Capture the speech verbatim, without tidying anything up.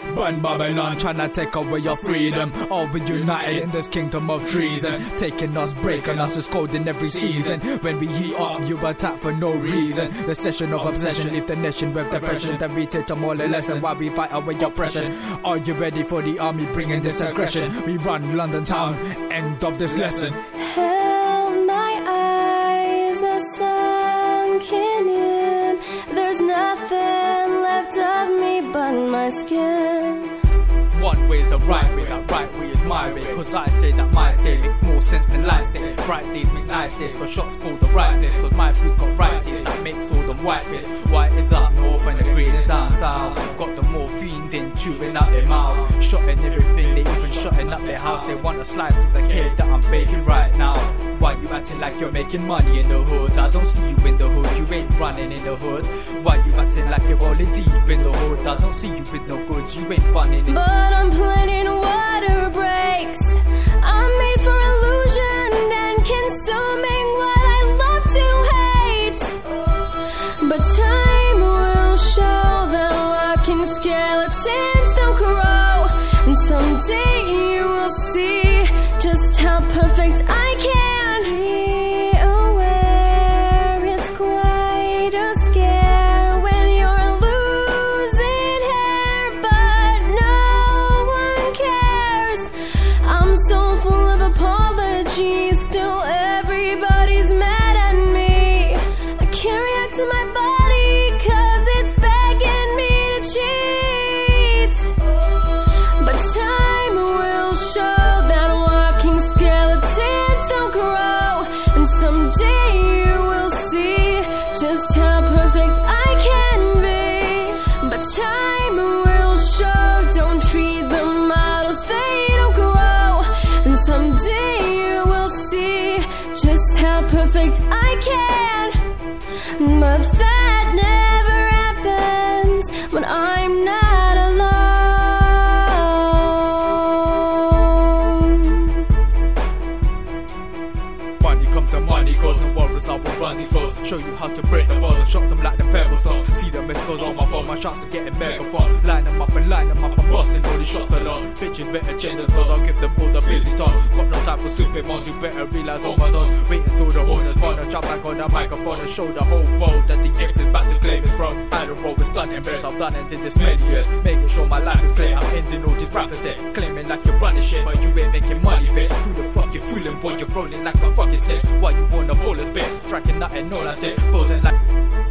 Burn Babylon, tryna take away your freedom. All we united in this kingdom of treason. Taking us, breaking us, is cold in every season. When we heat up, you attack for no reason. The session of obsession, leave the nation with depression. Then we teach them all a lesson while we fight away oppression. Are you ready for the army bringing this aggression? We run London town, end of this lesson. Hell, my eyes are sunken in. There's nothing left of me but my skin. One way is the right way, that right way is my way. Cause I say that my say makes more sense than light say. Bright days make nice days, cause shots call the right place. Cause my food's got right days, that makes all them white bits. White is up north and the green is down south. Got the morphine then chewing up their mouth. Shotting everything, they even shutting up their house. They want a slice of the cake that I'm baking right now. Why you acting like you're making money in the hood? I don't see you in the hood, you ain't running in the hood. Why you acting like you're rolling deep in the hood? I don't see you with no goods, you ain't running in. But I'm planning water breaks. I'm made for illusion and consuming what I love to hate. But time will show that walking skeletons don't grow. And someday you will see just how perfect I can. Be aware, it's quite a scare when you're losing hair, but no one cares. I'm so full of apologies, still everybody's mad at me. I can't react to my body cause it's begging me to cheat. But time will show that walking skeletons don't grow. And someday you will see just how perfect I can be. But time will show, don't feed the models, they don't grow. And someday you will see just how perfect I can. But that never happens when I'm not alone. Money comes and money goes, no worries, I will run these roads. Show you how to break the walls and shock them like the pebble stones. See the miss goes on my phone, my shots are getting mega fun. Line them up and line them up, I'm busting all these shots alone. Bitches better change the toes, I'll give them all the busy tone. Got no time for stupid ones, you better realize all my zones. Wait until the hornets spawn and jump back on the microphone and show the whole world that the X is back to claim his throne. I don't roll with stunning bears, I've done and did this many years. Making sure my life is clear, I'm ending all these rappers here. Claiming like you're running shit, but you ain't making money, bitch. Who the fuck you fooling, boy? You're rolling like a fucking snitch. Why you wanna ball this bitch? Tracking nothing, all that shit. Posing like